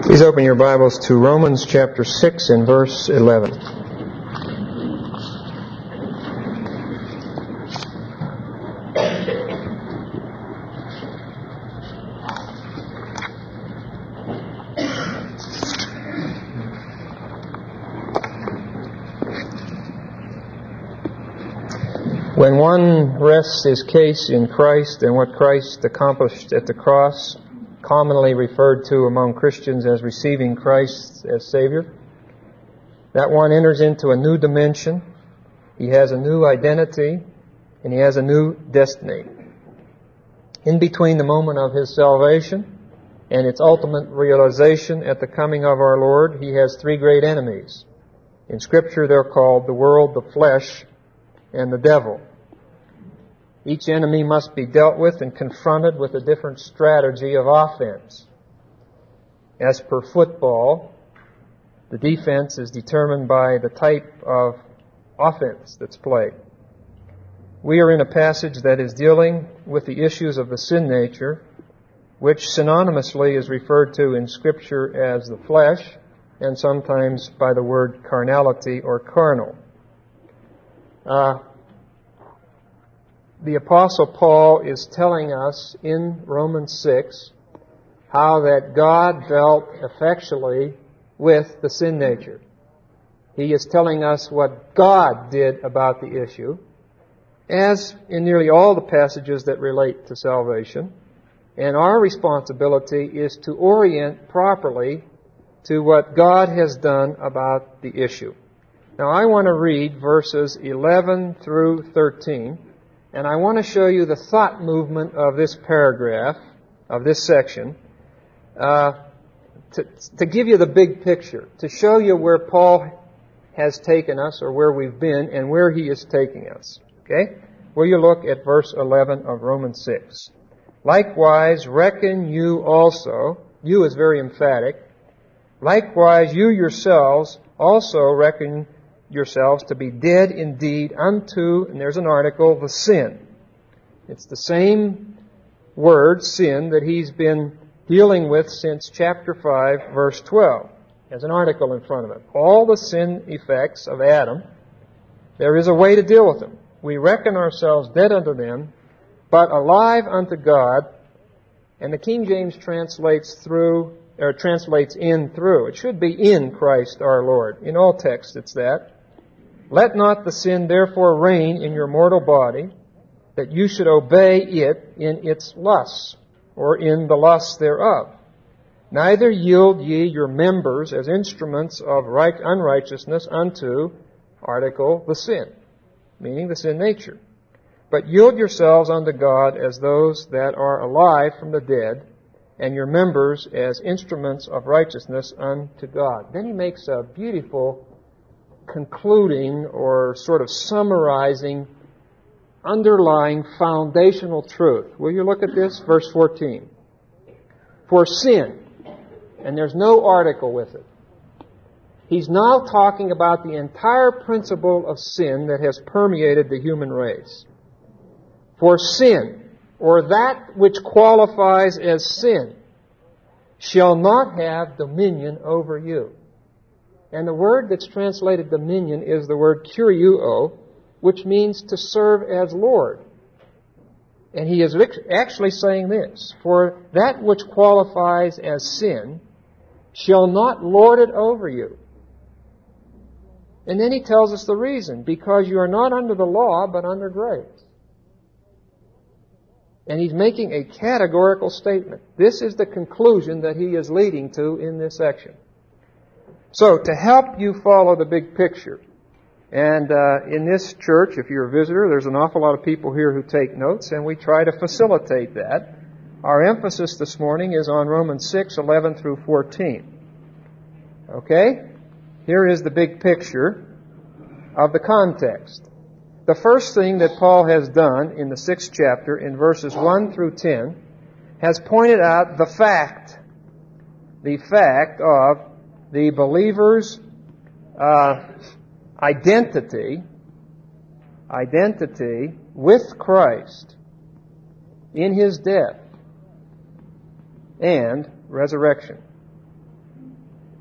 Please open your Bibles to Romans chapter 6 and verse 11. When one rests his case in Christ and what Christ accomplished at the cross, commonly referred to among Christians as receiving Christ as Savior, that one enters into a new dimension. He has a new identity and he has a new destiny. In between the moment of his salvation and its ultimate realization at the coming of our Lord, he has three great enemies. In Scripture they're called the world, the flesh, and the devil. Each enemy must be dealt with and confronted with a different strategy of offense. As per football, the defense is determined by the type of offense that's played. We are in a passage that is dealing with the issues of the sin nature, which synonymously is referred to in Scripture as the flesh, and sometimes by the word carnality or carnal. The Apostle Paul is telling us in Romans 6 how that God dealt effectually with the sin nature. He is telling us what God did about the issue, as in nearly all the passages that relate to salvation. And our responsibility is to orient properly to what God has done about the issue. Now I want to read verses 11 through 13. And I want to show you the thought movement of this paragraph, of this section, to give you the big picture, to show you where Paul has taken us, or where we've been, and where he is taking us. Okay? Will you look at verse 11 of Romans 6? Likewise, reckon you also, you is very emphatic, likewise you yourselves also reckon yourselves to be dead indeed unto, and there's an article, the sin. It's the same word, sin, that he's been dealing with since chapter 5, verse 12. There's an article in front of it. All the sin effects of Adam, there is a way to deal with them. We reckon ourselves dead unto them, but alive unto God, and the King James translates in through. It should be in Christ our Lord. In all texts it's that. Let not the sin therefore reign in your mortal body, that you should obey it in its lusts, or in the lusts thereof. Neither yield ye your members as instruments of unrighteousness unto, article, the sin, meaning the sin nature. But yield yourselves unto God as those that are alive from the dead, and your members as instruments of righteousness unto God. Then he makes a beautiful concluding or sort of summarizing underlying foundational truth. Will you look at this? Verse 14. For sin, and there's no article with it. He's now talking about the entire principle of sin that has permeated the human race. For sin, or that which qualifies as sin, shall not have dominion over you. And the word that's translated dominion is the word kuriuo, which means to serve as Lord. And he is actually saying this, for that which qualifies as sin shall not lord it over you. And then he tells us the reason, because you are not under the law, but under grace. And he's making a categorical statement. This is the conclusion that he is leading to in this section. So, to help you follow the big picture, and in this church, if you're a visitor, there's an awful lot of people here who take notes, and we try to facilitate that. Our emphasis this morning is on Romans 6, 11 through 14. Okay? Here is the big picture of the context. The first thing that Paul has done in the 6th chapter, in verses 1 through 10, has pointed out the fact of the believer's identity with Christ in His death and resurrection.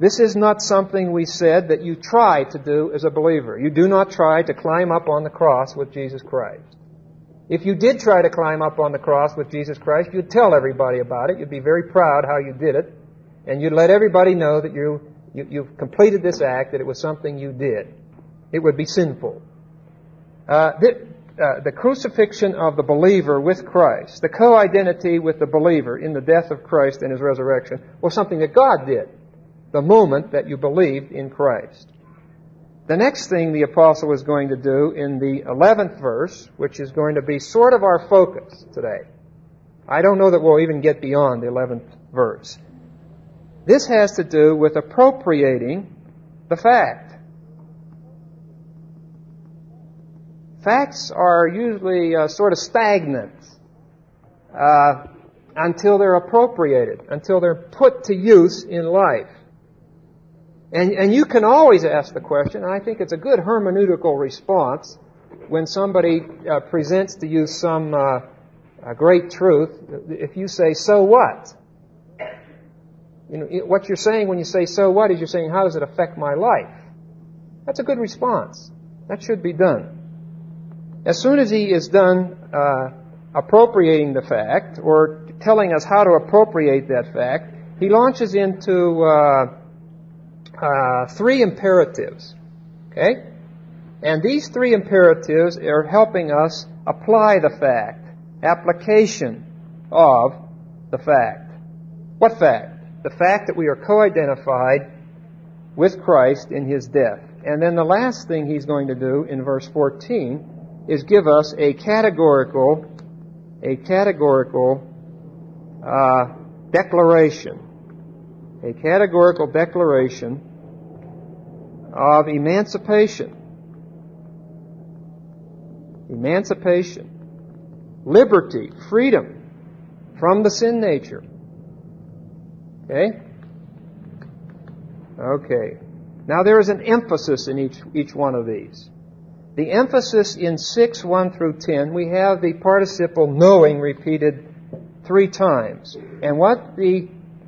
This is not something we said that you try to do as a believer. You do not try to climb up on the cross with Jesus Christ. If you did try to climb up on the cross with Jesus Christ, you'd tell everybody about it. You'd be very proud how you did it. And you'd let everybody know that you've completed this act, that it was something you did. It would be sinful. The crucifixion of the believer with Christ, the co-identity with the believer in the death of Christ and His resurrection, was something that God did the moment that you believed in Christ. The next thing the apostle is going to do in the 11th verse, which is going to be sort of our focus today. I don't know that we'll even get beyond the 11th verse. This has to do with appropriating the fact. Facts are usually sort of stagnant until they're appropriated, until they're put to use in life. And you can always ask the question, and I think it's a good hermeneutical response when somebody presents to you some great truth. If you say, so what? You know, what you're saying when you say, so what, is you're saying, how does it affect my life? That's a good response. That should be done. As soon as he is done appropriating the fact, or telling us how to appropriate that fact, he launches into three imperatives. Okay? And these three imperatives are helping us apply the fact, application of the fact. What fact? The fact that we are co-identified with Christ in His death. And then the last thing he's going to do in verse 14 is give us a categorical declaration. A categorical declaration of emancipation. Emancipation. Liberty, freedom from the sin nature. Okay? Okay. Now there is an emphasis in each one of these. The emphasis in 6, 1 through 10, we have the participle knowing repeated 3 times. And what the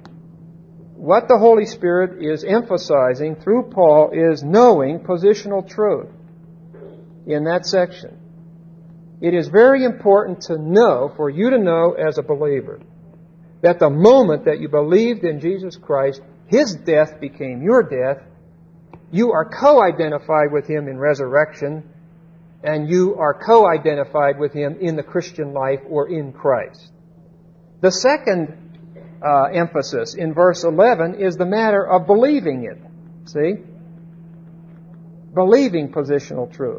Holy Spirit is emphasizing through Paul is knowing positional truth in that section. It is very important to know, for you to know as a believer, that the moment that you believed in Jesus Christ, His death became your death. You are co-identified with Him in resurrection, and you are co-identified with Him in the Christian life or in Christ. The second emphasis in verse 11 is the matter of believing it. See? Believing positional truth.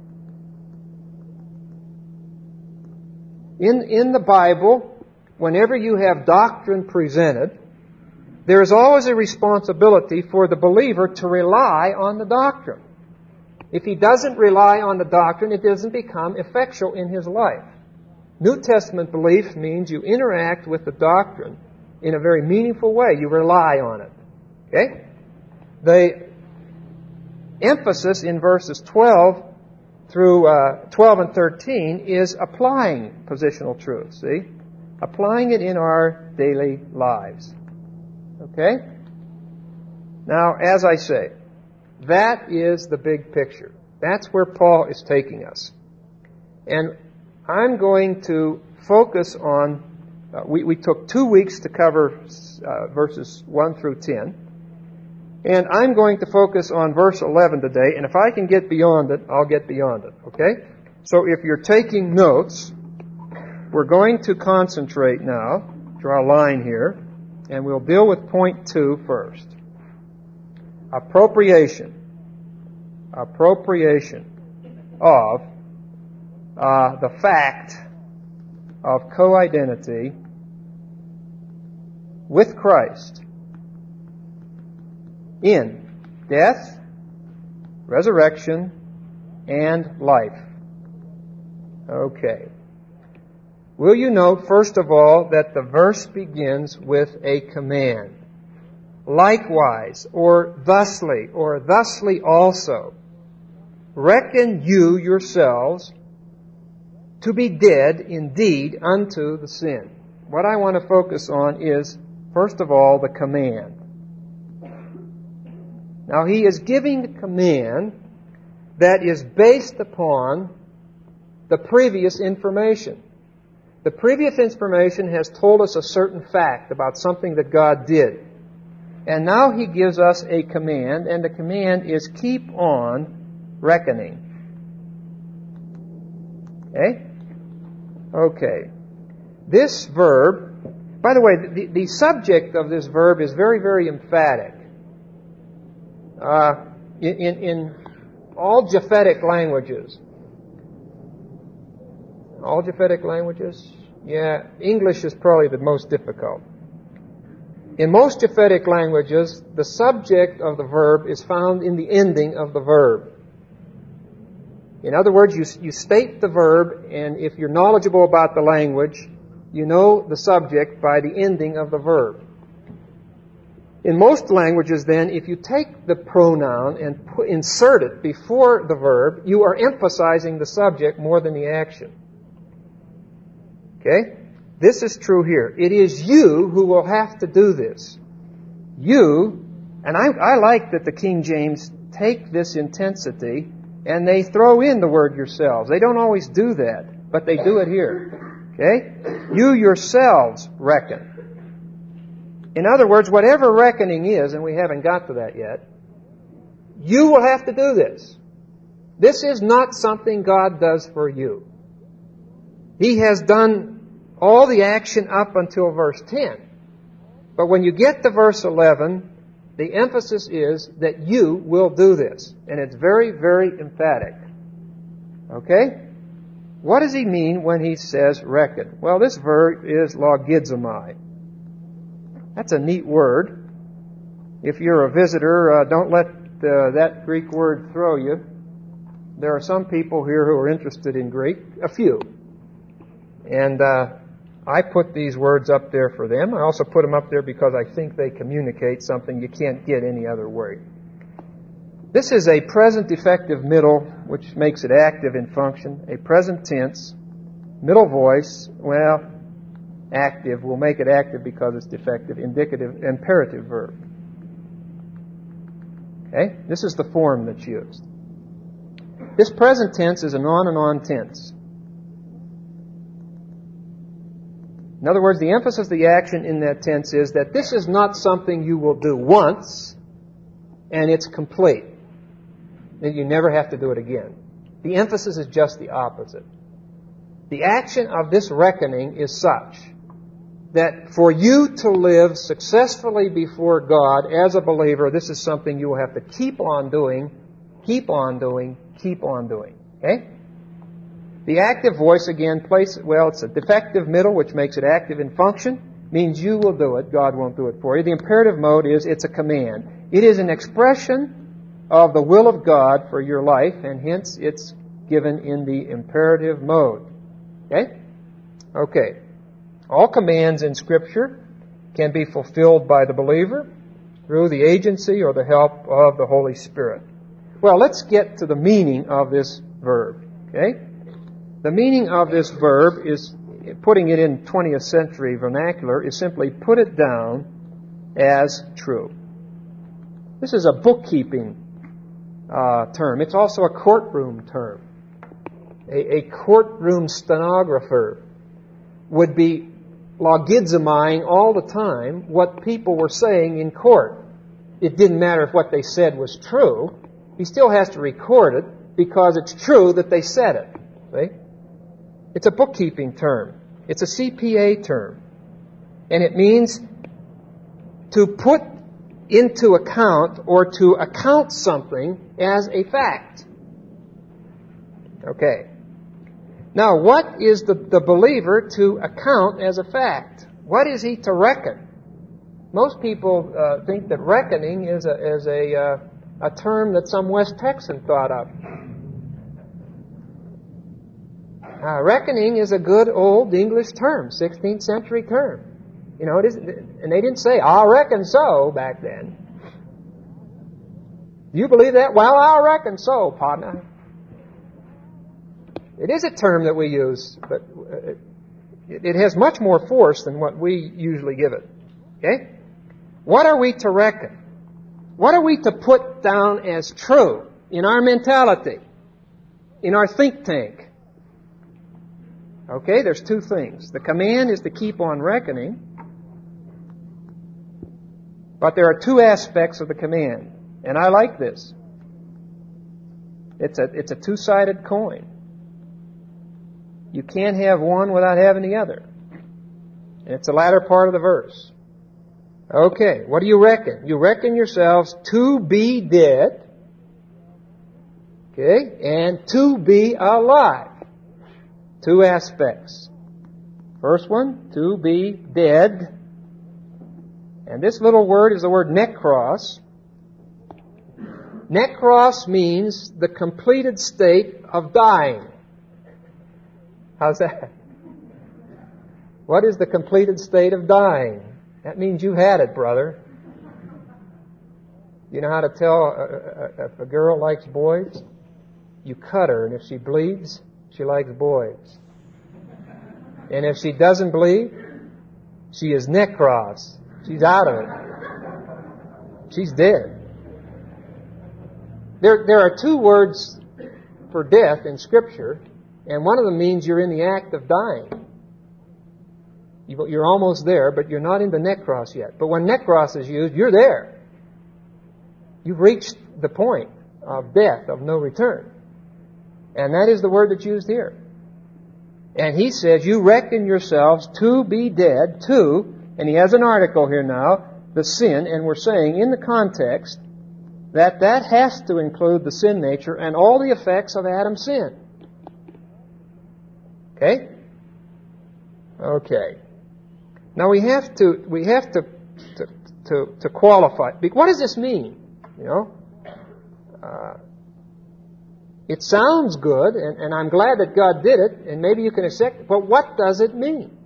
In the Bible, whenever you have doctrine presented, there is always a responsibility for the believer to rely on the doctrine. If he doesn't rely on the doctrine, it doesn't become effectual in his life. New Testament belief means you interact with the doctrine in a very meaningful way. You rely on it. Okay? The emphasis in verses 12 through 12 and 13 is applying positional truth. See? Applying it in our daily lives. Okay? Now, as I say, that is the big picture. That's where Paul is taking us. And I'm going to focus on, we took 2 weeks to cover verses 1 through 10. And I'm going to focus on verse 11 today. And if I can get beyond it, I'll get beyond it. Okay? So if you're taking notes, we're going to concentrate now, draw a line here, and we'll deal with point 2 first. Appropriation. Appropriation of the fact of co-identity with Christ in death, resurrection, and life. Okay. Will you note, first of all, that the verse begins with a command. Likewise, or thusly also, reckon you yourselves to be dead indeed unto the sin. What I want to focus on is, first of all, the command. Now, he is giving a command that is based upon the previous information. The previous information has told us a certain fact about something that God did. And now he gives us a command, and the command is keep on reckoning. Okay. This verb, by the way, the subject of this verb is very, very emphatic. In all Japhetic languages, English is probably the most difficult. In most Japhetic languages, the subject of the verb is found in the ending of the verb. In other words, you state the verb, and if you're knowledgeable about the language, you know the subject by the ending of the verb. In most languages, then, if you take the pronoun and insert it before the verb, you are emphasizing the subject more than the action. Okay? This is true here. It is you who will have to do this. You, and I like that the King James take this intensity and they throw in the word yourselves. They don't always do that, but they do it here. Okay? You yourselves reckon. In other words, whatever reckoning is, and we haven't got to that yet, you will have to do this. This is not something God does for you. He has done all the action up until verse 10. But when you get to verse 11, the emphasis is that you will do this. And it's very, very emphatic. Okay? What does he mean when he says reckon? Well, this verb is logizomai. That's a neat word. If you're a visitor, don't let that Greek word throw you. There are some people here who are interested in Greek, a few. And I put these words up there for them. I also put them up there because I think they communicate something you can't get any other way. This is a present defective middle, which makes it active in function. A present tense, middle voice, active. We'll make it active because it's defective. Indicative, imperative verb. Okay? This is the form that's used. This present tense is an on and on tense. In other words, the emphasis of the action in that tense is that this is not something you will do once and it's complete. And you never have to do it again. The emphasis is just the opposite. The action of this reckoning is such that for you to live successfully before God as a believer, this is something you will have to keep on doing, keep on doing, keep on doing. Okay? The active voice, again, it's a defective middle, which makes it active in function. Means you will do it. God won't do it for you. The imperative mode is it's a command. It is an expression of the will of God for your life, and hence it's given in the imperative mode. Okay? Okay. All commands in Scripture can be fulfilled by the believer through the agency or the help of the Holy Spirit. Well, let's get to the meaning of this verb. Okay? The meaning of this verb is, putting it in 20th century vernacular, is simply put it down as true. This is a bookkeeping term. It's also a courtroom term. A courtroom stenographer would be logizomizing all the time what people were saying in court. It didn't matter if what they said was true. He still has to record it because it's true that they said it. See? It's a bookkeeping term. It's a CPA term. And it means to put into account or to account something as a fact. Okay. Now, what is the believer to account as a fact? What is he to reckon? Most people think that reckoning is a term that some West Texan thought up. Reckoning is a good old English term, 16th century term. You know, it is, and they didn't say, "I reckon so," back then. Do you believe that? Well, I reckon so, partner. It is a term that we use, but it has much more force than what we usually give it. Okay? What are we to reckon? What are we to put down as true in our mentality, in our think tank? Okay, there's two things. The command is to keep on reckoning, but there are two aspects of the command, and I like this. It's a two-sided coin. You can't have one without having the other. And it's the latter part of the verse. Okay, what do you reckon? You reckon yourselves to be dead, okay, and to be alive. Two aspects. First one, to be dead. And this little word is the word nekros. Nekros means the completed state of dying. How's that? What is the completed state of dying? That means you had it, brother. You know how to tell if a girl likes boys? You cut her, and if she bleeds, she likes boys. And if she doesn't bleed, she is nekros. She's out of it. She's dead. There are two words for death in Scripture, and one of them means you're in the act of dying. You're almost there, but you're not in the nekros yet. But when nekros is used, you're there. You've reached the point of death, of no return. And that is the word that's used here. And he says, you reckon yourselves to be dead to, and he has an article here now, the sin, and we're saying in the context that has to include the sin nature and all the effects of Adam's sin. Okay? Okay. Now we have to qualify. What does this mean? You know, it sounds good, and I'm glad that God did it, and maybe you can accept it. But what does it mean?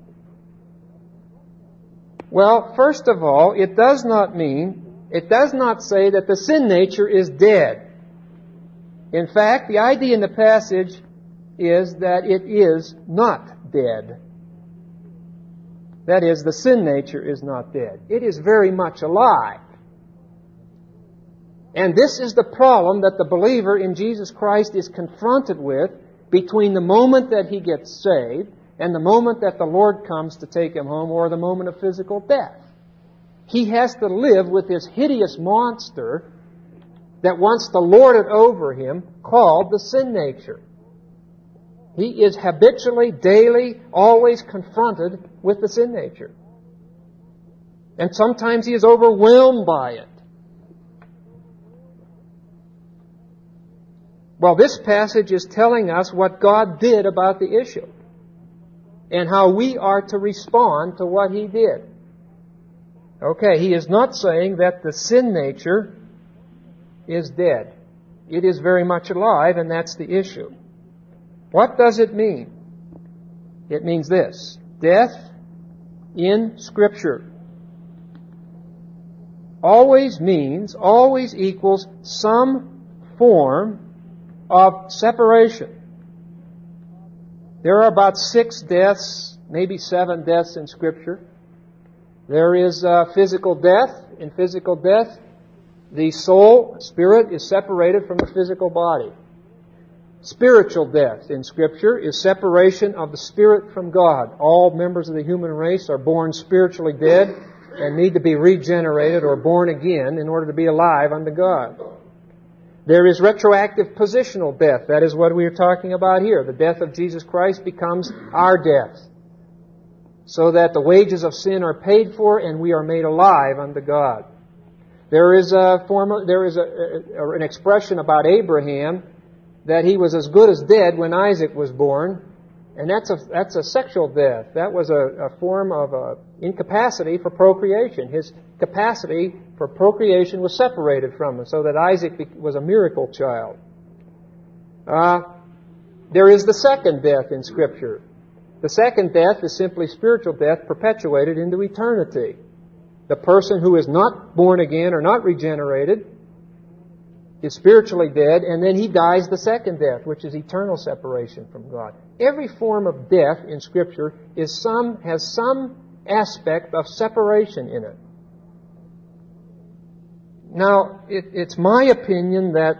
Well, first of all, it does not say that the sin nature is dead. In fact, the idea in the passage is that it is not dead. That is, the sin nature is not dead. It is very much alive. And this is the problem that the believer in Jesus Christ is confronted with between the moment that he gets saved and the moment that the Lord comes to take him home, or the moment of physical death. He has to live with this hideous monster that wants to lord it over him, called the sin nature. He is habitually, daily, always confronted with the sin nature. And sometimes he is overwhelmed by it. Well, this passage is telling us what God did about the issue and how we are to respond to what He did. Okay, He is not saying that the sin nature is dead. It is very much alive, and that's the issue. What does it mean? It means this: death in Scripture always equals some form of separation. There are about 6 deaths, maybe 7 deaths in Scripture. There is physical death. In physical death, the soul, spirit, is separated from the physical body. Spiritual death in Scripture is separation of the spirit from God. All members of the human race are born spiritually dead and need to be regenerated or born again in order to be alive unto God. There is retroactive positional death. That is what we are talking about here. The death of Jesus Christ becomes our death, so that the wages of sin are paid for and we are made alive unto God. There is an expression about Abraham that he was as good as dead when Isaac was born, and that's a sexual death. That was a form of incapacity for procreation. His capacity for procreation was separated from him, so that Isaac was a miracle child. There is the second death in Scripture. The second death is simply spiritual death perpetuated into eternity. The person who is not born again or not regenerated is spiritually dead, and then he dies the second death, which is eternal separation from God. Every form of death in Scripture has some aspect of separation in it. Now, it's my opinion that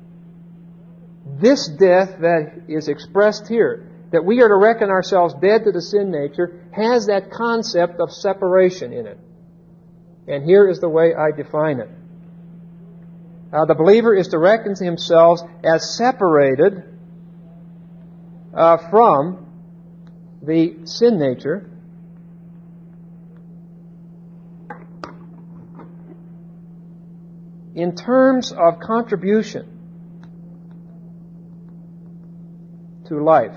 this death that is expressed here, that we are to reckon ourselves dead to the sin nature, has that concept of separation in it. And here is the way I define it. The believer is to reckon himself as separated from the sin nature in terms of contribution to life.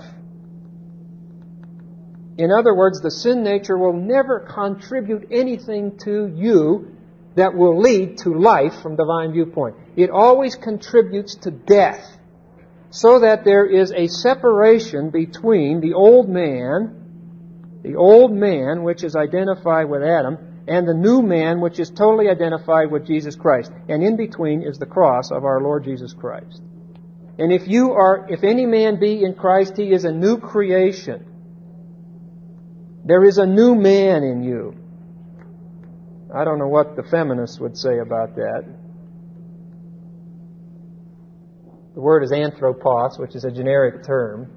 In other words, the sin nature will never contribute anything to you that will lead to life from divine viewpoint. It always contributes to death, so that there is a separation between the old man which is identified with Adam, and the new man which is totally identified with Jesus Christ. And in between is the cross of our Lord Jesus Christ. And if any man be in Christ, he is a new creation. There is a new man in you. I don't know what the feminists would say about that. The word is anthropos, which is a generic term.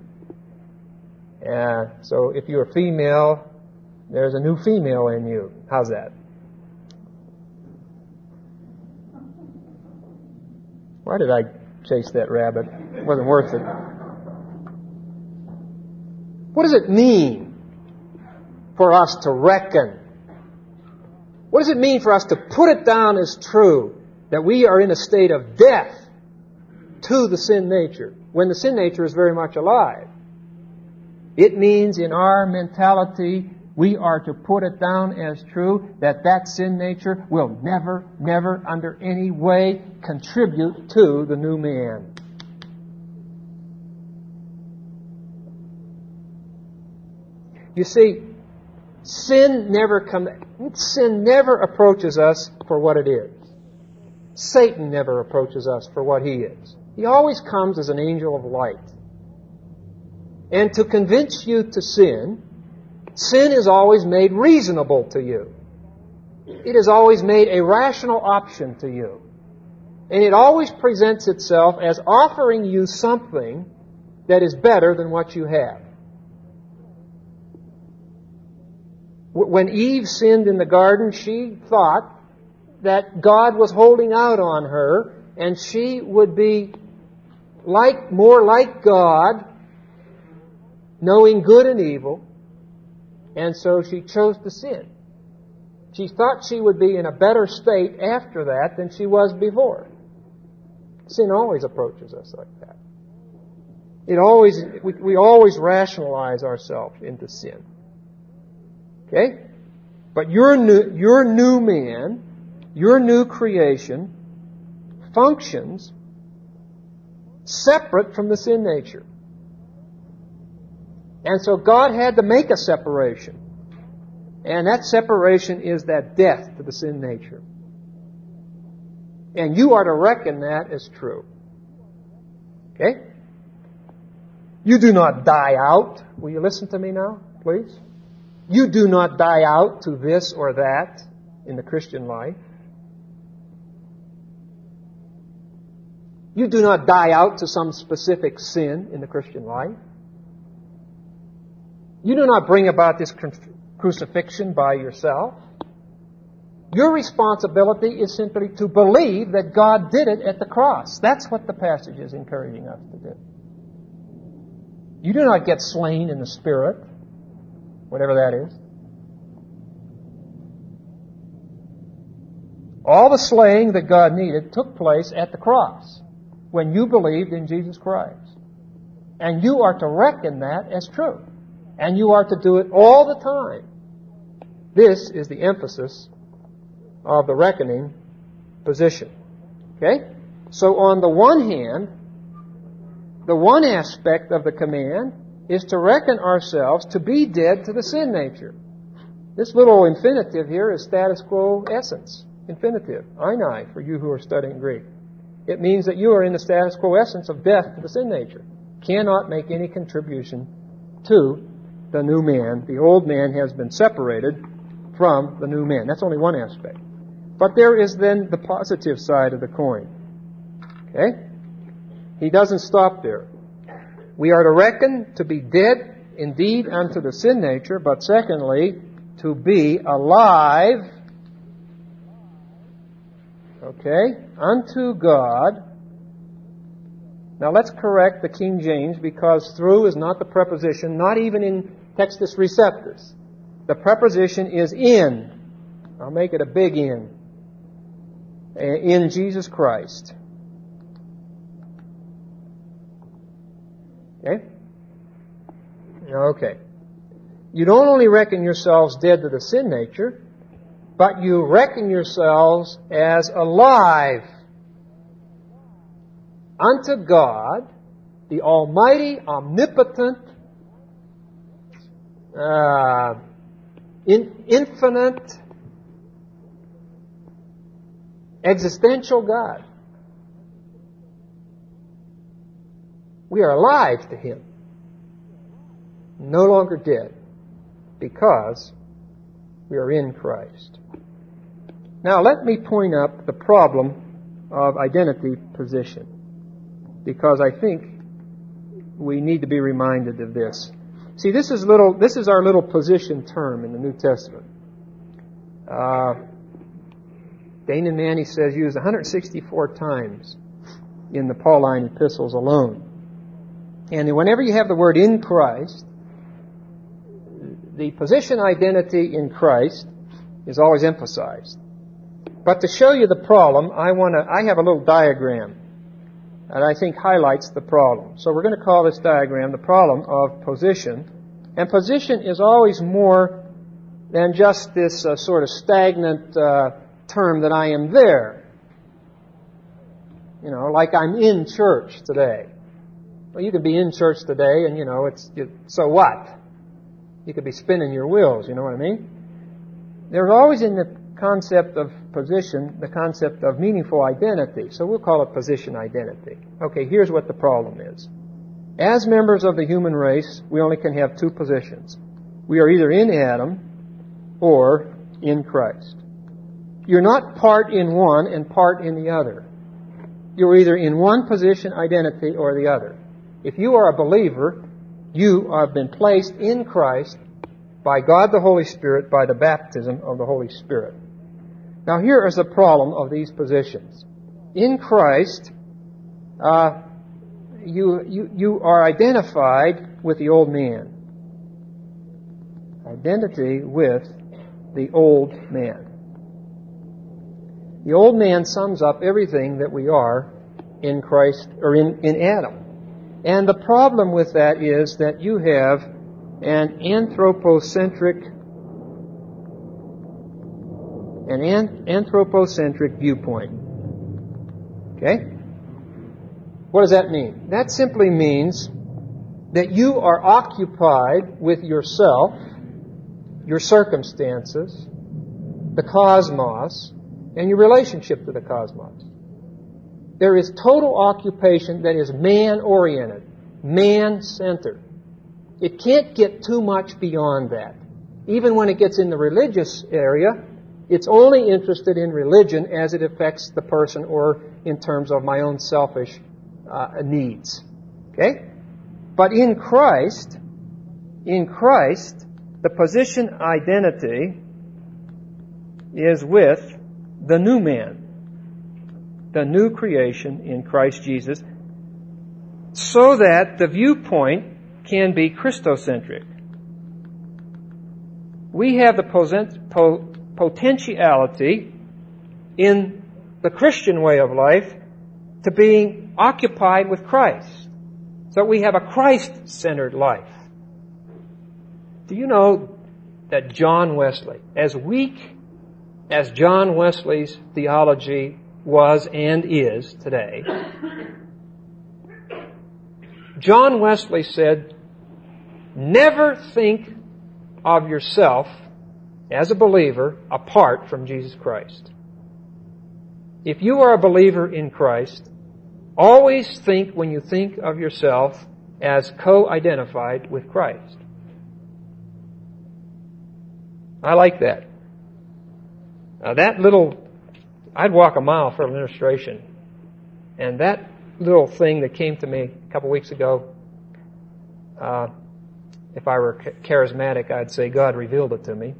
So if you're female, there's a new female in you. How's that? Why did I chase that rabbit? It wasn't worth it. What does it mean for us to reckon? What does it mean for us to put it down as true that we are in a state of death to the sin nature when the sin nature is very much alive? It means in our mentality we are to put it down as true that that sin nature will never, never under any way contribute to the new man. You see, sin never approaches us for what it is. Satan never approaches us for what he is. He always comes as an angel of light. And to convince you to sin, sin is always made reasonable to you. It is always made a rational option to you. And it always presents itself as offering you something that is better than what you have. When Eve sinned in the garden, she thought that God was holding out on her and she would be more like God, knowing good and evil, and so she chose to sin. She thought she would be in a better state after that than she was before. Sin always approaches us like that. We always rationalize ourselves into sin. Okay? But your new man, your new creation, functions separate from the sin nature. And so God had to make a separation. And that separation is that death to the sin nature. And you are to reckon that as true. Okay? You do not die out. Will you listen to me now, please? You do not die out to this or that in the Christian life. You do not die out to some specific sin in the Christian life. You do not bring about this crucifixion by yourself. Your responsibility is simply to believe that God did it at the cross. That's what the passage is encouraging us to do. You do not get slain in the Spirit, whatever that is. All the slaying that God needed took place at the cross when you believed in Jesus Christ. And you are to reckon that as true. And you are to do it all the time. This is the emphasis of the reckoning position. Okay? So on the one hand, the one aspect of the command is to reckon ourselves to be dead to the sin nature. This little infinitive here is status quo essence. Infinitive. Einai, for you who are studying Greek. It means that you are in the status quo essence of death to the sin nature. Cannot make any contribution to the new man. The old man has been separated from the new man. That's only one aspect. But there is then the positive side of the coin. Okay? He doesn't stop there. We are to reckon to be dead indeed unto the sin nature, but secondly, to be alive, okay, unto God. Now let's correct the King James, because through is not the preposition, not even in Textus Receptus. The preposition is in. I'll make it a big in. In Jesus Christ. Okay? Okay. You don't only reckon yourselves dead to the sin nature, but you reckon yourselves as alive unto God, the Almighty, omnipotent, infinite, existential God. We are alive to Him, no longer dead, because we are in Christ. Now let me point up the problem of identity position, because I think we need to be reminded of this. See, this is our little position term in the New Testament. Dana Manny says used 164 times in the Pauline epistles alone. And whenever you have the word in Christ, the position identity in Christ is always emphasized. But to show you the problem, I have a little diagram that I think highlights the problem. So we're going to call this diagram the problem of position. And position is always more than just this sort of stagnant term that I am there. You know, like I'm in church today. Well, you could be in church today and, so what? You could be spinning your wheels, you know what I mean? There's always in the concept of position, the concept of meaningful identity. So we'll call it position identity. Okay, here's what the problem is. As members of the human race, we only can have two positions. We are either in Adam or in Christ. You're not part in one and part in the other. You're either in one position identity or the other. If you are a believer, you have been placed in Christ by God the Holy Spirit, by the baptism of the Holy Spirit. Now here is the problem of these positions. In Christ, you are identified with the old man. Identity with the old man. The old man sums up everything that we are in Christ, or in Adam. And the problem with that is that you have an anthropocentric viewpoint. Okay? What does that mean? That simply means that you are occupied with yourself, your circumstances, the cosmos, and your relationship to the cosmos. There is total occupation that is man-oriented, man-centered. It can't get too much beyond that. Even when it gets in the religious area, it's only interested in religion as it affects the person or in terms of my own selfish needs. Okay? But in Christ, the position identity is with the new man, the new creation in Christ Jesus, so that the viewpoint can be Christocentric. We have the potentiality in the Christian way of life to being occupied with Christ. So we have a Christ-centered life. Do you know that John Wesley, as weak as John Wesley's theology was and is today, John Wesley said, never think of yourself as a believer apart from Jesus Christ. If you are a believer in Christ, always think when you think of yourself as co-identified with Christ. I like that. Now that little I'd walk a mile for an illustration. And that little thing that came to me a couple weeks ago, if I were charismatic, I'd say God revealed it to me.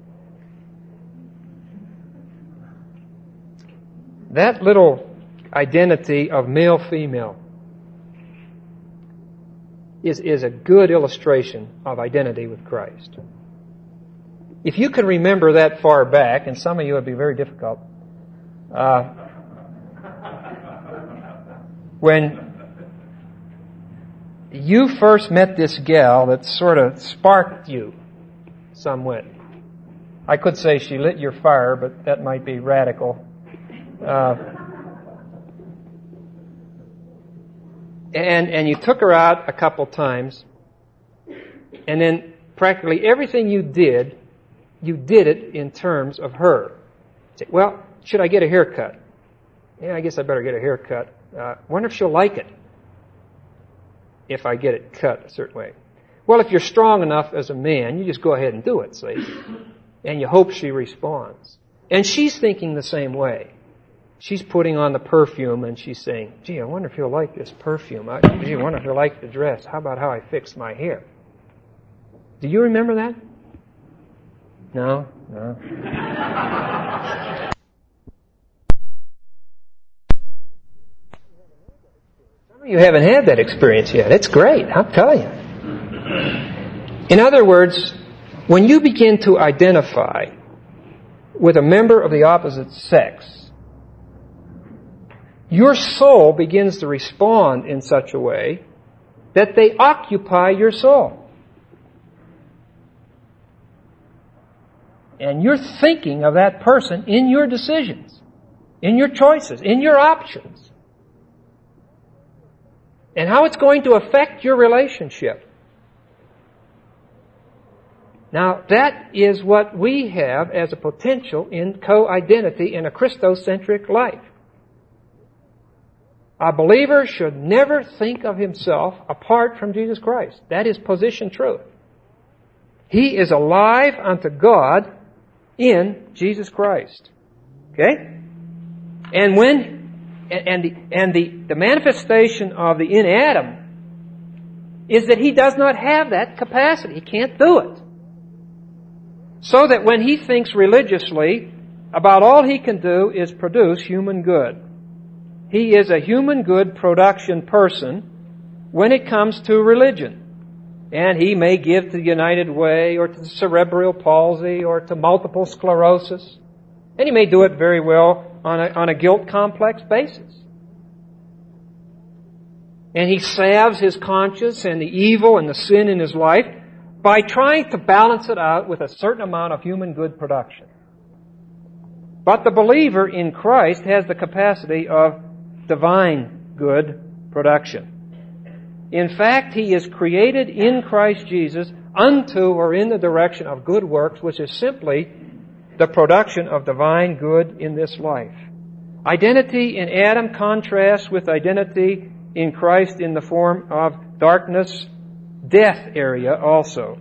That little identity of male-female is a good illustration of identity with Christ. If you can remember that far back, and some of you it would be very difficult, when you first met this gal that sort of sparked you somewhat. I could say she lit your fire, but that might be radical. And you took her out a couple times, and then practically everything you did it in terms of her. Say, well, should I get a haircut? Yeah, I guess I better get a haircut. Wonder if she'll like it if I get it cut a certain way. Well, if you're strong enough as a man, you just go ahead and do it, see? And you hope she responds. And she's thinking the same way. She's putting on the perfume and she's saying, gee, I wonder if he'll like this perfume. Gee, I wonder if he'll like the dress. How about how I fix my hair? Do you remember that? No? Some of you haven't had that experience yet. It's great, I'll tell you. In other words, when you begin to identify with a member of the opposite sex, your soul begins to respond in such a way that they occupy your soul. And you're thinking of that person in your decisions, in your choices, in your options, and how it's going to affect your relationship. Now, that is what we have as a potential in co-identity in a Christocentric life. A believer should never think of himself apart from Jesus Christ. That is position truth. He is alive unto God in Jesus Christ. Okay? And the manifestation of the in Adam is that he does not have that capacity. He can't do it. So that when he thinks religiously, about all he can do is produce human good. He is a human good production person when it comes to religion. And he may give to the United Way or to cerebral palsy or to multiple sclerosis. And he may do it very well on a guilt complex basis. And he salves his conscience and the evil and the sin in his life by trying to balance it out with a certain amount of human good production. But the believer in Christ has the capacity of divine good production. In fact, he is created in Christ Jesus unto or in the direction of good works, which is simply the production of divine good in this life. Identity in Adam contrasts with identity in Christ in the form of darkness, death area also.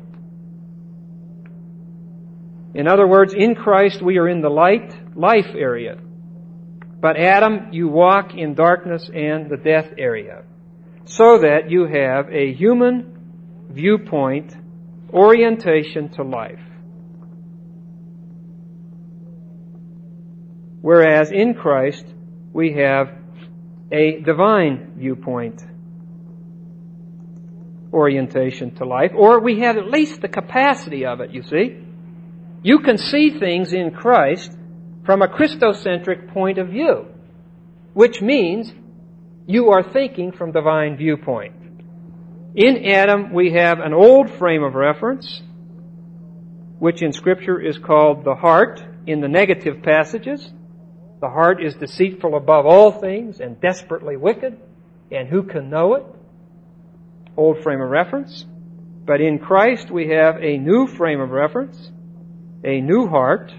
In other words, in Christ we are in the light, life area. But Adam, you walk in darkness and the death area. So that you have a human viewpoint, orientation to life. Whereas in Christ we have a divine viewpoint, orientation to life, or we have at least the capacity of it, you see. You can see things in Christ from a Christocentric point of view, which means you are thinking from divine viewpoint. In Adam, we have an old frame of reference, which in Scripture is called the heart in the negative passages. The heart is deceitful above all things and desperately wicked, and who can know it? Old frame of reference. But in Christ, we have a new frame of reference, a new heart,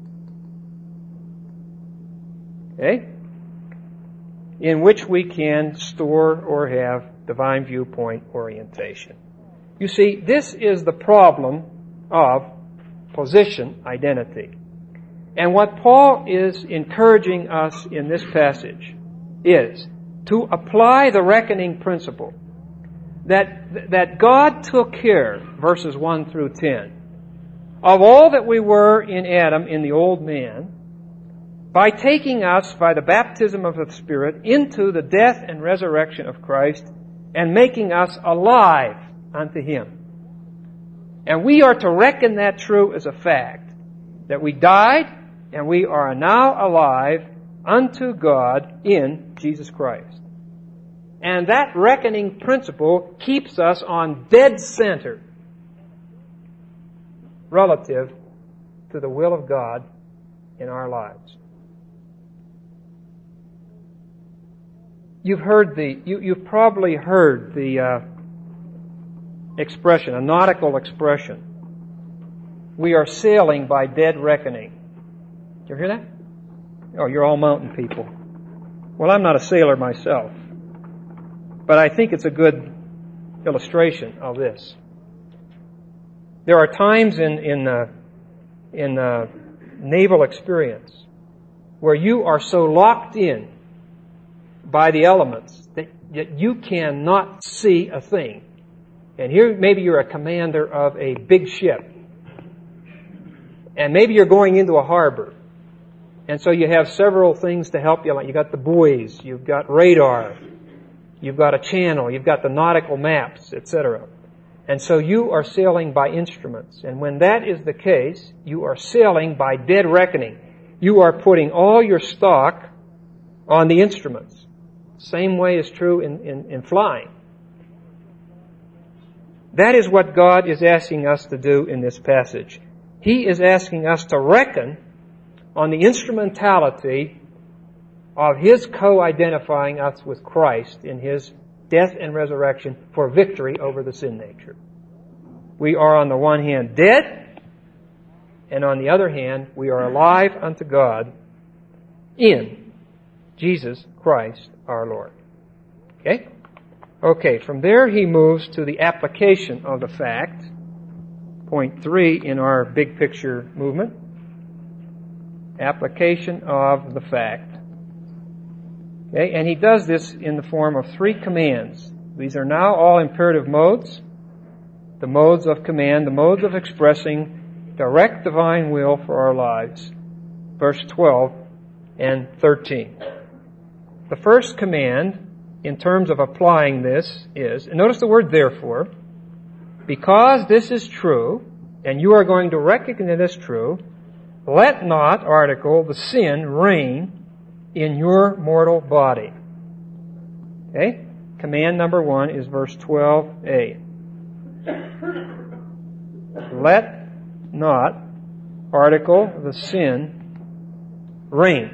okay, in which we can store or have divine viewpoint orientation. You see, this is the problem of position identity. And what Paul is encouraging us in this passage is to apply the reckoning principle that God took care, verses 1 through 10, of all that we were in Adam, in the old man, by taking us by the baptism of the Spirit into the death and resurrection of Christ and making us alive unto Him. And we are to reckon that true as a fact, that we died and we are now alive unto God in Jesus Christ. And that reckoning principle keeps us on dead center relative to the will of God in our lives. You've probably heard the expression, a nautical expression. We are sailing by dead reckoning. Did you hear that? Oh, you're all mountain people. Well, I'm not a sailor myself, but I think it's a good illustration of this. There are times in naval experience where you are so locked in by the elements that you cannot see a thing. And here maybe you're a commander of a big ship. And maybe you're going into a harbor. And so you have several things to help you. Like you've got the buoys, you've got radar, you've got a channel, you've got the nautical maps, etc. And so you are sailing by instruments. And when that is the case, you are sailing by dead reckoning. You are putting all your stock on the instruments. Same way is true in flying. That is what God is asking us to do in this passage. He is asking us to reckon on the instrumentality of His co-identifying us with Christ in His death and resurrection for victory over the sin nature. We are on the one hand dead, and on the other hand, we are alive unto God in Jesus Christ our Lord. Okay? Okay, from there he moves to the application of the fact. Point 3 in our big picture movement. Application of the fact. Okay, and he does this in the form of 3 commands. These are now all imperative modes. The modes of command, the modes of expressing direct divine will for our lives. Verse 12 and 13. The first command, in terms of applying this, is, and notice the word therefore, because this is true, and you are going to recognize this true, let not, article, the sin reign in your mortal body. Okay? Command number 1 is verse 12a. Let not, article, the sin reign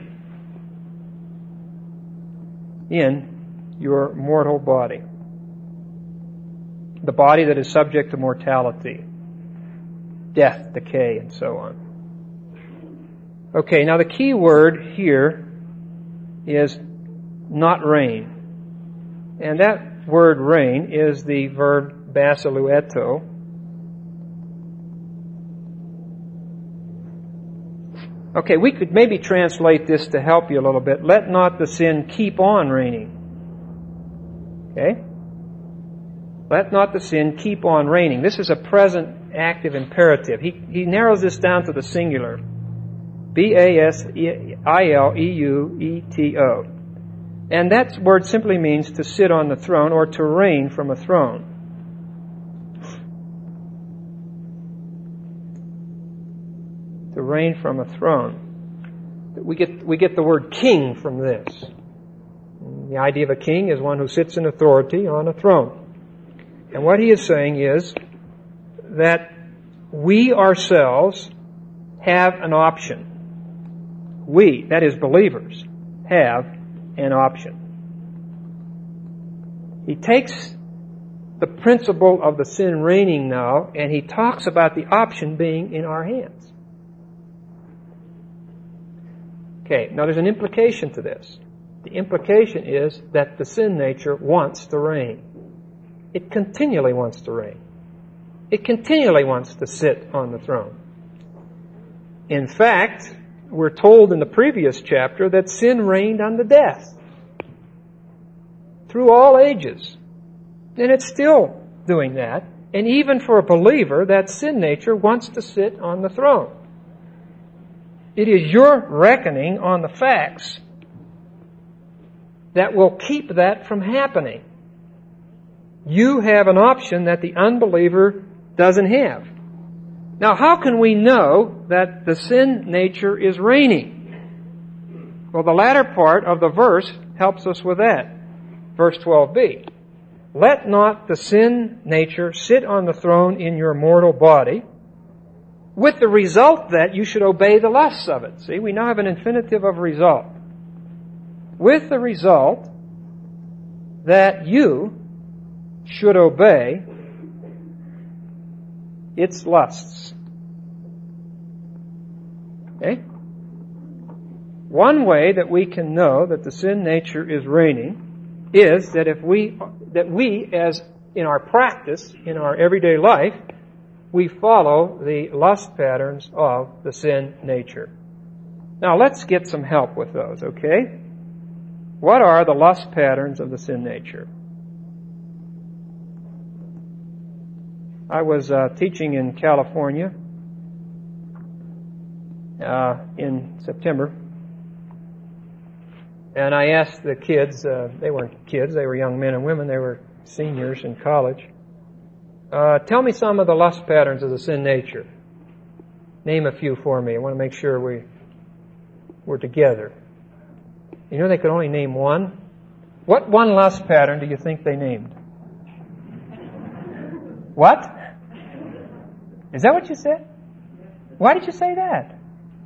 in your mortal body. The body that is subject to mortality, death, decay, and so on. Okay, now the key word here is not reign. And that word reign is the verb basilueto. Okay, we could maybe translate this to help you a little bit. Let not the sin keep on reigning. Okay? Let not the sin keep on reigning. This is a present active imperative. He narrows this down to the singular. B-A-S-I-L-E-U-E-T-O. And that word simply means to sit on the throne or to reign from a throne. To reign from a throne. We get the word king from this. The idea of a king is one who sits in authority on a throne. And what he is saying is that we ourselves have an option. We, that is believers, have an option. He takes the principle of the sin reigning now, and he talks about the option being in our hands. Okay, now there's an implication to this. The implication is that the sin nature wants to reign. It continually wants to reign. It continually wants to sit on the throne. In fact, we're told in the previous chapter that sin reigned unto death through all ages. And it's still doing that. And even for a believer, that sin nature wants to sit on the throne. It is your reckoning on the facts that will keep that from happening. You have an option that the unbeliever doesn't have. Now, how can we know that the sin nature is reigning? Well, the latter part of the verse helps us with that. Verse 12b. Let not the sin nature sit on the throne in your mortal body, with the result that you should obey the lusts of it. See, we now have an infinitive of result. With the result that you should obey its lusts. Okay? One way that we can know that the sin nature is reigning is that we as in our practice, in our everyday life, we follow the lust patterns of the sin nature. Now let's get some help with those, okay? What are the lust patterns of the sin nature? I was teaching in California in September, and I asked the kids, they weren't kids, they were young men and women, they were seniors in college, tell me some of the lust patterns of the sin nature. Name a few for me. I want to make sure we're together. You know they could only name one? What one lust pattern do you think they named? What? Is that what you said? Why did you say that?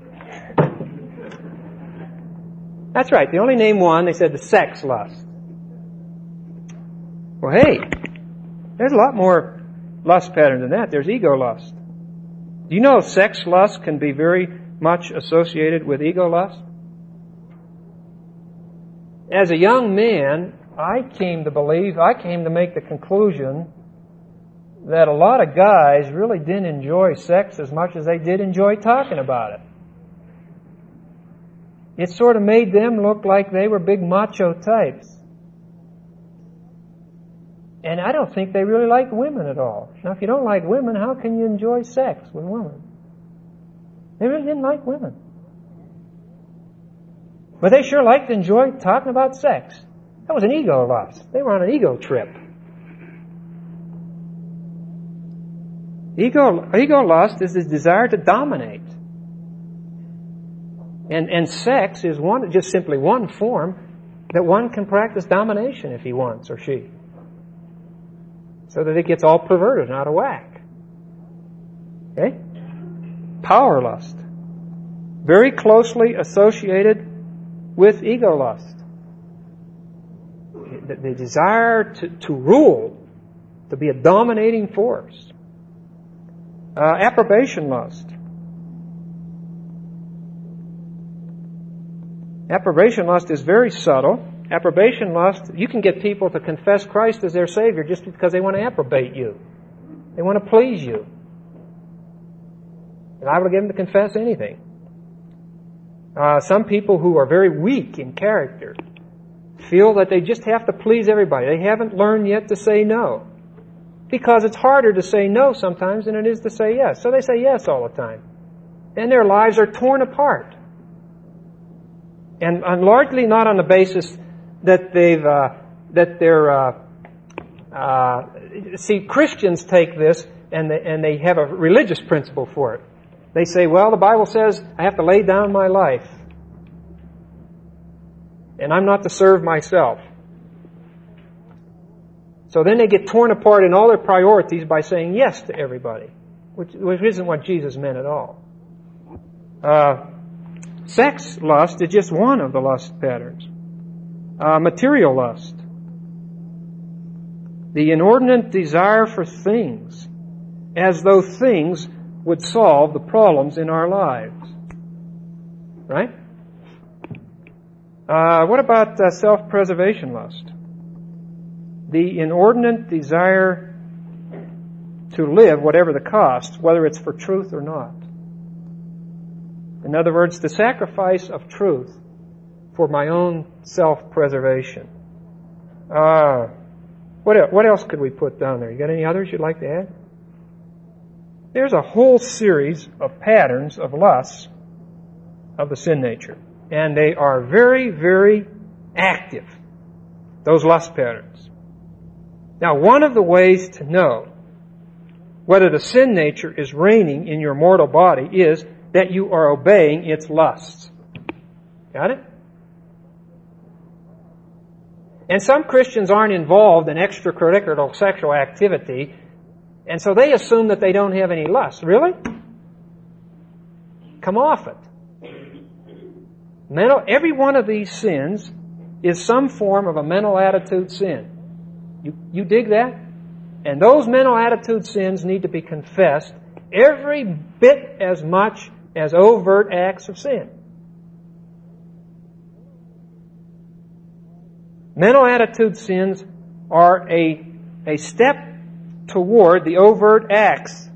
That's right. They only named one. They said the sex lust. Well, hey, there's a lot more lust pattern than that. There's ego lust. Do you know sex lust can be very much associated with ego lust? As a young man, I came to make the conclusion that a lot of guys really didn't enjoy sex as much as they did enjoy talking about it. It sort of made them look like they were big macho types. And I don't think they really liked women at all. Now, if you don't like women, how can you enjoy sex with women? They really didn't like women. But they sure liked to enjoy talking about sex. That was an ego lust. They were on an ego trip. Ego lust is the desire to dominate. And sex is just simply one form that one can practice domination if he wants or she. So that it gets all perverted and out of whack. Okay? Power lust. Very closely associated with ego lust. The desire to rule, to be a dominating force. Approbation lust. Approbation lust is very subtle. Approbation lust, you can get people to confess Christ as their Savior just because they want to approbate you. They want to please you. And I would get them to confess anything. Some people who are very weak in character feel that they just have to please everybody. They haven't learned yet to say no. Because it's harder to say no sometimes than it is to say yes. So they say yes all the time. And their lives are torn apart. And largely not on the basis that see, Christians take this and they have a religious principle for it. They say, well, the Bible says I have to lay down my life. And I'm not to serve myself. So then they get torn apart in all their priorities by saying yes to everybody, which isn't what Jesus meant at all. Sex lust is just one of the lust patterns. Material lust. The inordinate desire for things, as though things would solve the problems in our lives. Right? What about self-preservation lust? The inordinate desire to live whatever the cost, whether it's for truth or not. In other words, the sacrifice of truth for my own self-preservation. What else could we put down there? You got any others you'd like to add? There's a whole series of patterns of lusts of the sin nature. And they are very, very active, those lust patterns. Now, one of the ways to know whether the sin nature is reigning in your mortal body is that you are obeying its lusts. Got it? And some Christians aren't involved in extracurricular sexual activity, and so they assume that they don't have any lust. Really? Come off it. Every one of these sins is some form of a mental attitude sin. You dig that? And those mental attitude sins need to be confessed every bit as much as overt acts of sin. Mental attitude sins are a step toward the overt acts.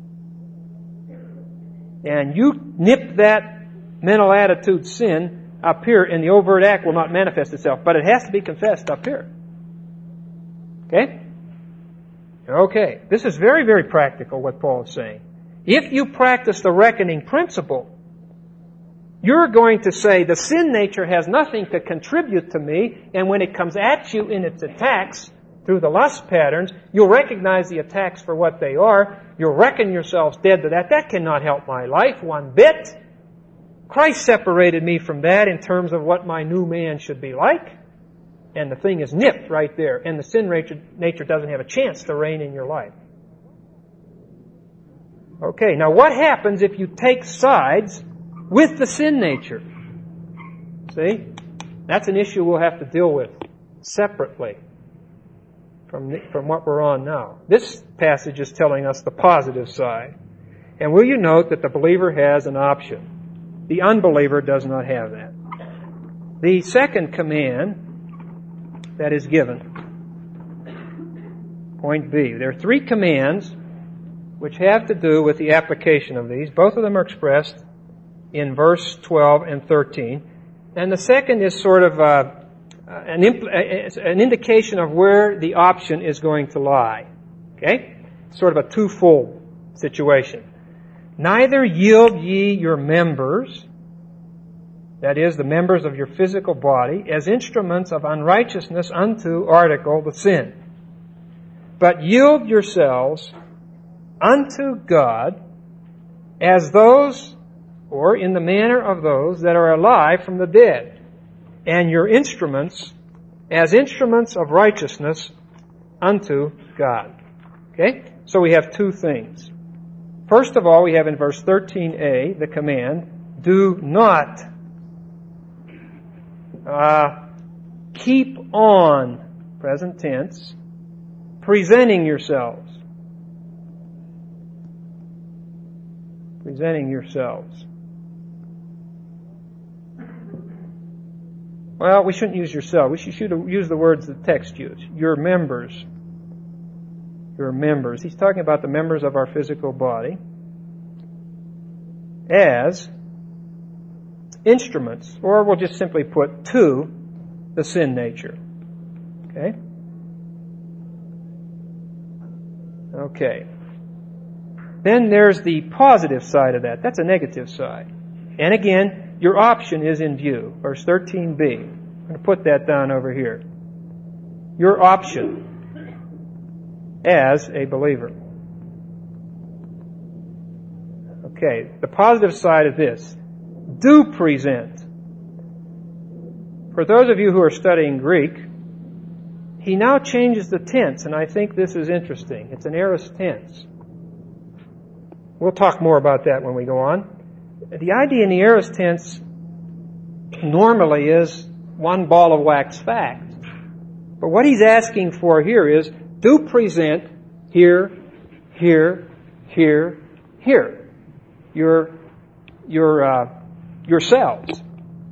And you nip that mental attitude sin up here, and the overt act will not manifest itself. But it has to be confessed up here. Okay? Okay. This is very, very practical, what Paul is saying. If you practice the reckoning principle, you're going to say the sin nature has nothing to contribute to me, and when it comes at you in its attacks through the lust patterns, you'll recognize the attacks for what they are. You'll reckon yourselves dead to that. That cannot help my life one bit. Christ separated me from that in terms of what my new man should be like. And the thing is nipped right there. And the sin nature doesn't have a chance to reign in your life. Okay, now what happens if you take sides with the sin nature? See? That's an issue we'll have to deal with separately from what we're on now. This passage is telling us the positive side. And will you note that the believer has an option? The unbeliever does not have that. The second command that is given. Point B. There are three commands which have to do with the application of these. Both of them are expressed in verse 12 and 13. And the second is sort of an indication of where the option is going to lie. Okay? Sort of a twofold situation. Neither yield ye your members, that is, the members of your physical body, as instruments of unrighteousness unto article the sin. But yield yourselves unto God as those, or in the manner of those that are alive from the dead, and your instruments as instruments of righteousness unto God. Okay? So we have two things. First of all, we have in verse 13a the command, do not keep on, present tense, presenting yourselves. Presenting yourselves. Well, we shouldn't use yourself. We should use the words the text used. Your members. Your members. He's talking about the members of our physical body as instruments, or we'll just simply put to the sin nature. Okay? Okay. Then there's the positive side of that. That's a negative side. And again, your option is in view. Verse 13b. I'm going to put that down over here. Your option as a believer. Okay, the positive side of this. Do present. For those of you who are studying Greek, he now changes the tense, and I think this is interesting. It's an aorist tense. We'll talk more about that when we go on. The idea in the aorist tense normally is one ball of wax fact. But what he's asking for here is, do present here, here, here, here. Yourselves.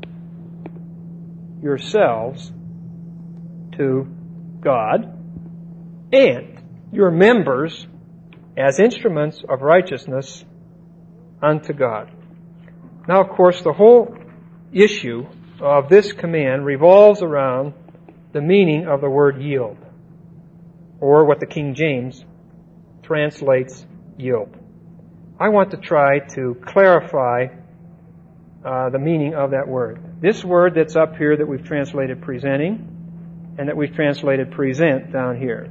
Yourselves to God, and your members as instruments of righteousness unto God. Now, of course, the whole issue of this command revolves around the meaning of the word yield, or what the King James translates yield. I want to try to clarify the meaning of that word. This word that's up here that we've translated presenting, and that we've translated present down here.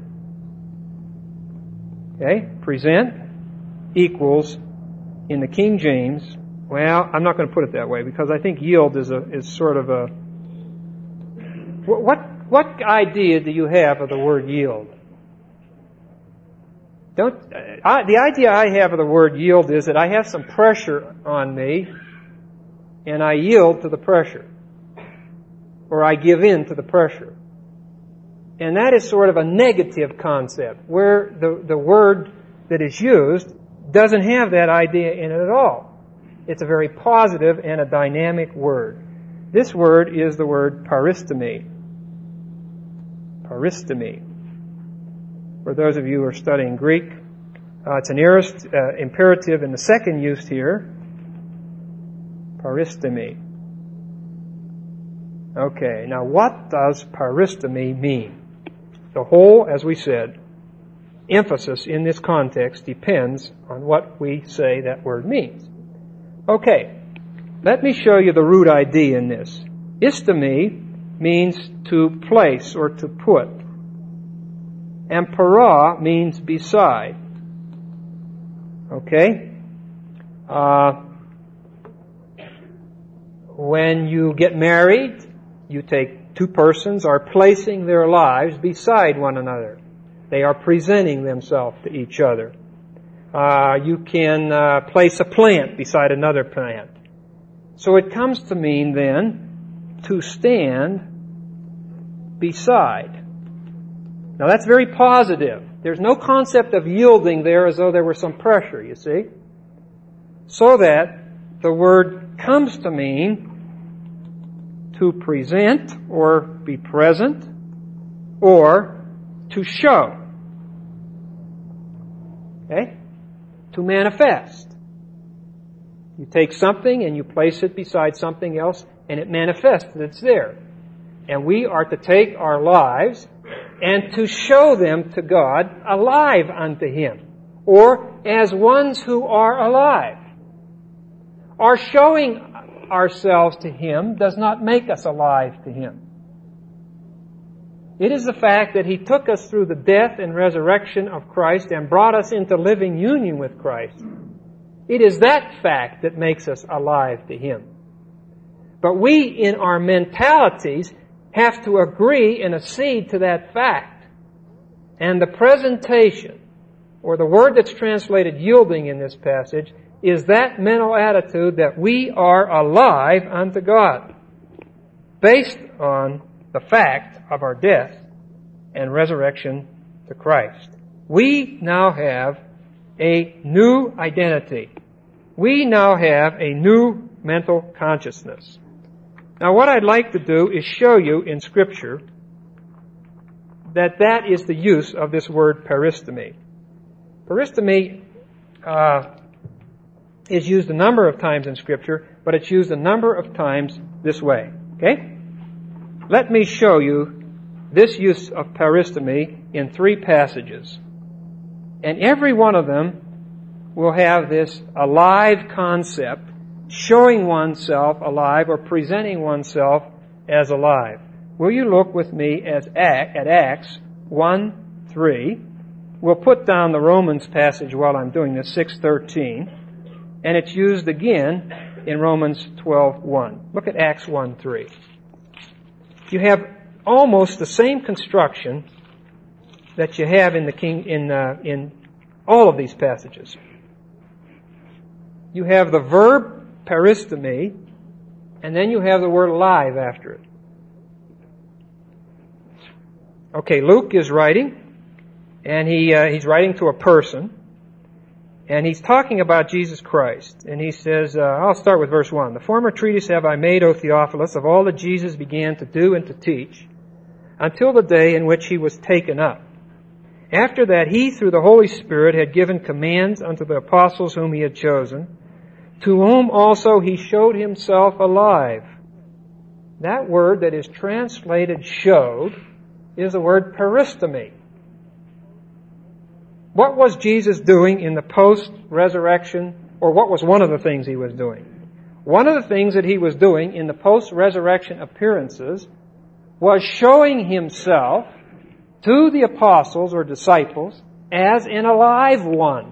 Okay? Present equals, in the King James, well, I'm not going to put it that way, because I think yield is sort of a... What idea do you have of the word yield? The idea I have of the word yield is that I have some pressure on me, and I yield to the pressure, or I give in to the pressure. And that is sort of a negative concept, where the word that is used doesn't have that idea in it at all. It's a very positive and a dynamic word. This word is the word paristemi. Paristemi. For those of you who are studying Greek, it's an aorist imperative in the second use here. Paristemi. Okay, now what does paristemi mean? The whole, as we said, emphasis in this context depends on what we say that word means. Okay, let me show you the root idea in this. Istemi means to place or to put. And para means beside. Okay? When you get married, you take two persons are placing their lives beside one another. They are presenting themselves to each other. You can place a plant beside another plant. So it comes to mean then to stand beside. Now that's very positive. There's no concept of yielding there as though there were some pressure, you see. So that the word comes to mean to present or be present or to show. Okay? To manifest. You take something and you place it beside something else and it manifests that it's there. And we are to take our lives and to show them to God alive unto Him, or as ones who are alive. Our showing ourselves to Him does not make us alive to Him. It is the fact that He took us through the death and resurrection of Christ and brought us into living union with Christ. It is that fact that makes us alive to Him. But we, in our mentalities, have to agree and accede to that fact. And the presentation, or the word that's translated yielding in this passage, is that mental attitude that we are alive unto God, based on the fact of our death and resurrection to Christ. We now have a new identity. We now have a new mental consciousness. Now what I'd like to do is show you in Scripture that is the use of this word paristemi. Paristemi is used a number of times in Scripture, but it's used a number of times this way. Okay? Let me show you this use of paristemi in 3 passages. And every one of them will have this alive concept, showing oneself alive or presenting oneself as alive. Will you look with me at Acts 1:3? We'll put down the Romans passage while I'm doing this, 6:13. And it's used again in Romans 12:1. Look at Acts 1:3. You have almost the same construction that you have in all of these passages. You have the verb paristemi, and then you have the word alive after it. Okay, Luke is writing, and he's writing to a person, and he's talking about Jesus Christ. And he says, I'll start with verse 1. The former treatise have I made, O Theophilus, of all that Jesus began to do and to teach, until the day in which He was taken up. After that He, through the Holy Spirit, had given commands unto the apostles whom He had chosen, to whom also He showed Himself alive. That word that is translated showed is the word peristemi. What was Jesus doing in the post-resurrection, or what was one of the things He was doing? One of the things that He was doing in the post-resurrection appearances was showing Himself to the apostles or disciples as an alive one.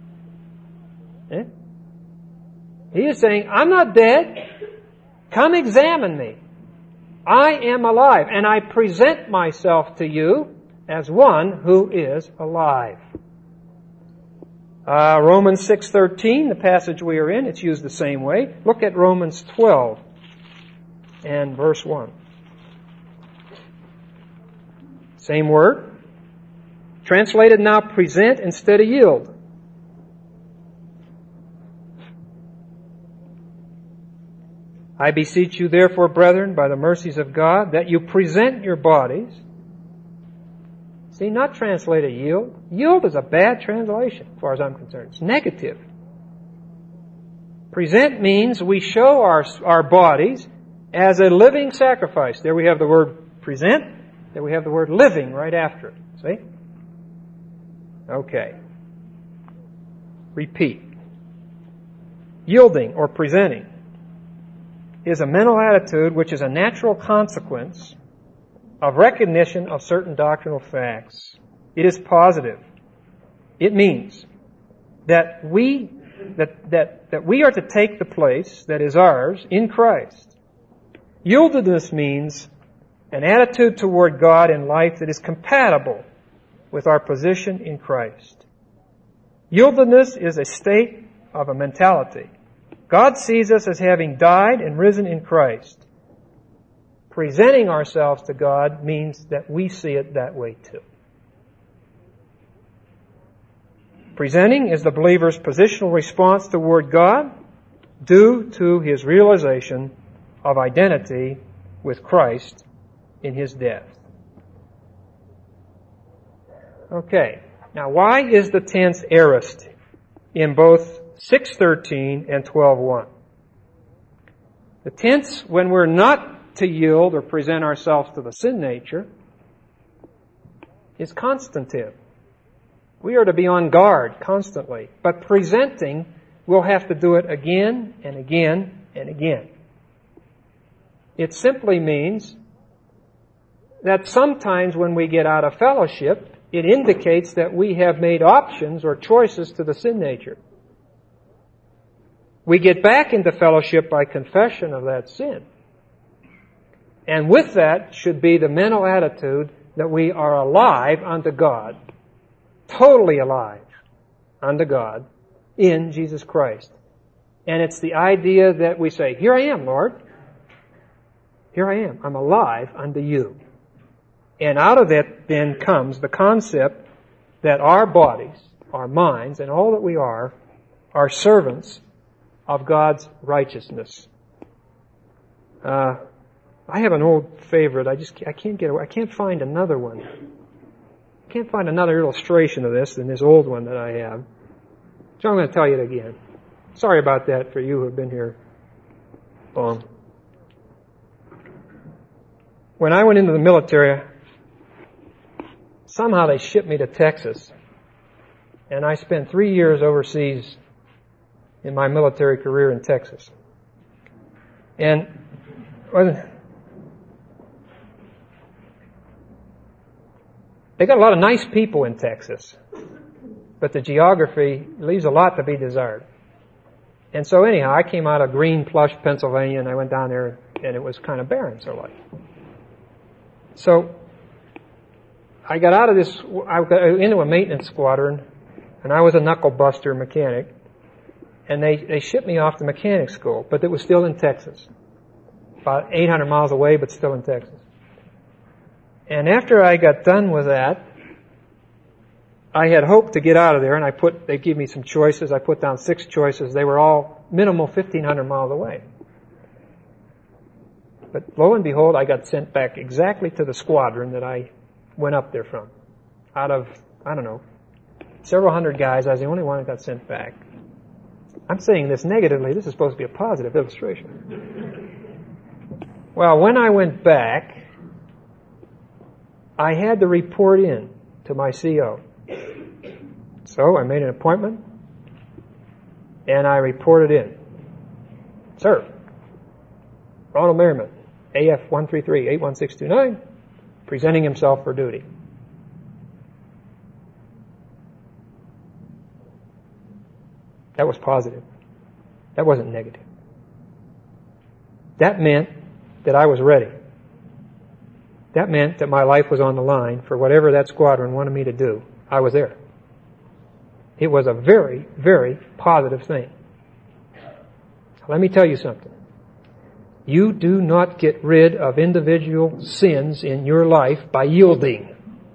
He is saying, I'm not dead. Come examine me. I am alive, and I present myself to you as one who is alive. Romans 6:13, the passage we are in, it's used the same way. Look at Romans 12 and verse 1. Same word. Translated now, present instead of yield. I beseech you therefore, brethren, by the mercies of God, that you present your bodies. See, not translated yield. Yield is a bad translation, as far as I'm concerned. It's negative. Present means we show our bodies as a living sacrifice. There we have the word present. There we have the word living right after it. See? Okay. Repeat. Yielding or presenting is a mental attitude which is a natural consequence of recognition of certain doctrinal facts. It is positive. It means that we are to take the place that is ours in Christ. Yieldedness means an attitude toward God in life that is compatible with our position in Christ. Yieldedness is a state of a mentality. God sees us as having died and risen in Christ. Presenting ourselves to God means that we see it that way too. Presenting is the believer's positional response toward God due to his realization of identity with Christ in His death. Okay, now why is the tense aorist in both 6:13 and 12:1? The tense when we're not to yield or present ourselves to the sin nature is constantive. We are to be on guard constantly. But presenting, we'll have to do it again and again and again. It simply means that sometimes when we get out of fellowship, it indicates that we have made options or choices to the sin nature. We get back into fellowship by confession of that sin. And with that should be the mental attitude that we are alive unto God, totally alive unto God in Jesus Christ. And it's the idea that we say, here I am, Lord. Here I am. I'm alive unto you. And out of it then comes the concept that our bodies, our minds, and all that we are servants of God's righteousness. I have an old favorite. I can't find another one. I can't find another illustration of this than this old one that I have. So I'm going to tell you it again. Sorry about that for you who have been here long. When I went into the military, somehow they shipped me to Texas. And I spent 3 years overseas in my military career in Texas. And they got a lot of nice people in Texas, but the geography leaves a lot to be desired. And so anyhow, I came out of Green Plush, Pennsylvania, and I went down there, and it was kind of barren, So I got out of this, I got into a maintenance squadron, and I was a knuckle buster mechanic, and they shipped me off to mechanic school, but it was still in Texas. About 800 miles away, but still in Texas. And after I got done with that, I had hoped to get out of there, and they gave me some choices. I put down 6 choices. They were all minimal 1,500 miles away. But lo and behold, I got sent back exactly to the squadron that I went up there from. Out of, several hundred guys, I was the only one that got sent back. I'm saying this negatively. This is supposed to be a positive illustration. Well, when I went back, I had to report in to my CO. So I made an appointment, and I reported in. Sir, Ronald Merriman, AF 133-81629, presenting himself for duty. That was positive. That wasn't negative. That meant that I was ready. That meant that my life was on the line for whatever that squadron wanted me to do. I was there. It was a very, very positive thing. Let me tell you something. You do not get rid of individual sins in your life by yielding.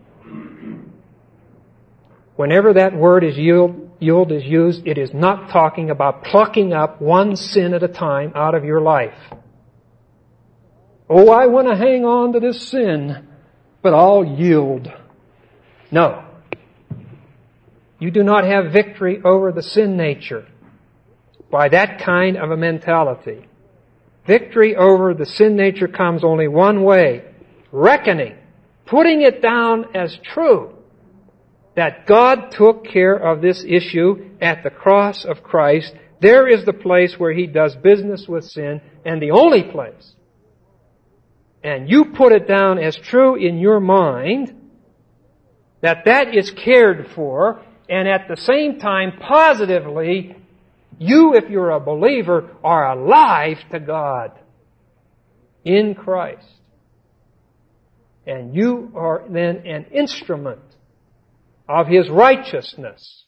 Whenever that word is yield is used, it is not talking about plucking up one sin at a time out of your life. Oh, I want to hang on to this sin, but I'll yield. No. You do not have victory over the sin nature by that kind of a mentality. Victory over the sin nature comes only one way. Reckoning. Putting it down as true. That God took care of this issue at the cross of Christ. There is the place where He does business with sin, and the only place. And you put it down as true in your mind that that is cared for, and at the same time, positively, you, if you're a believer, are alive to God in Christ. And you are then an instrument of His righteousness.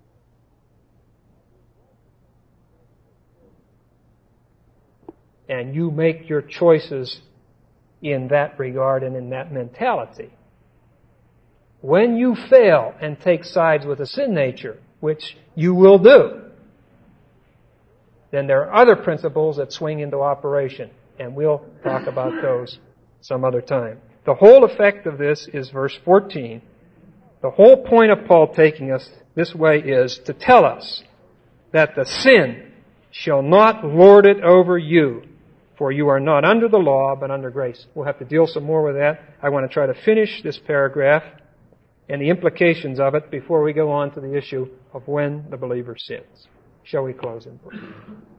And you make your choices in that regard and in that mentality. When you fail and take sides with the sin nature, which you will do, then there are other principles that swing into operation, and we'll talk about those some other time. The whole effect of this is verse 14. The whole point of Paul taking us this way is to tell us that the sin shall not lord it over you, for you are not under the law, but under grace. We'll have to deal some more with that. I want to try to finish this paragraph and the implications of it before we go on to the issue of when the believer sins. Shall we close in prayer?